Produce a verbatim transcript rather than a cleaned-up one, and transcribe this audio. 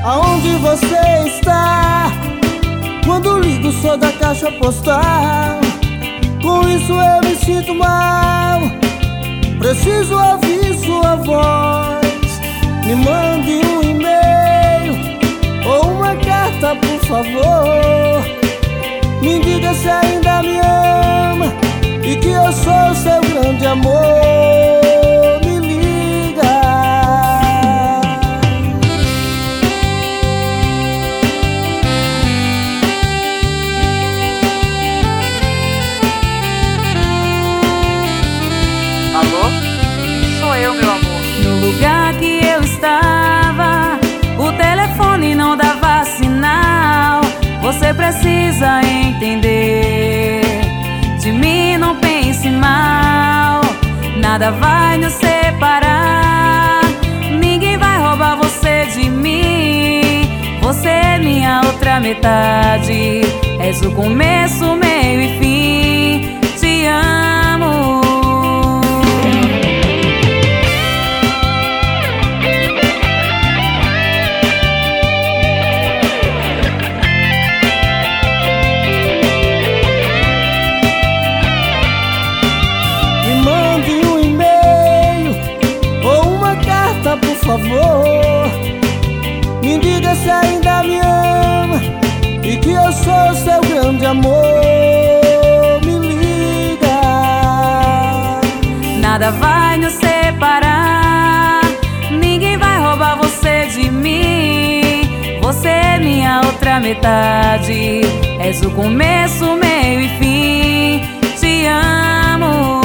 aonde você está? Quando ligo sou da caixa postal. Com isso eu me sinto mal. Preciso ouvir sua voz. Me mande um e-mail ou uma carta, por favor. Me diga se ainda me ama e que eu sou seu grande amor. Me liga. Alô? Sou eu, meu amor. No lugar que eu estava, o telefone não dava sinal. Você precisa entender. De mim não pense mal. Nada vai nos separar. Ninguém vai roubar você de mim. Você é minha outra metade. És o começo, meio e fim. Te amo. Por favor, me diga se ainda me ama e que eu sou seu grande amor. Me liga. Nada vai nos separar. Ninguém vai roubar você de mim. Você é minha outra metade. És o começo, meio e fim. Te amo.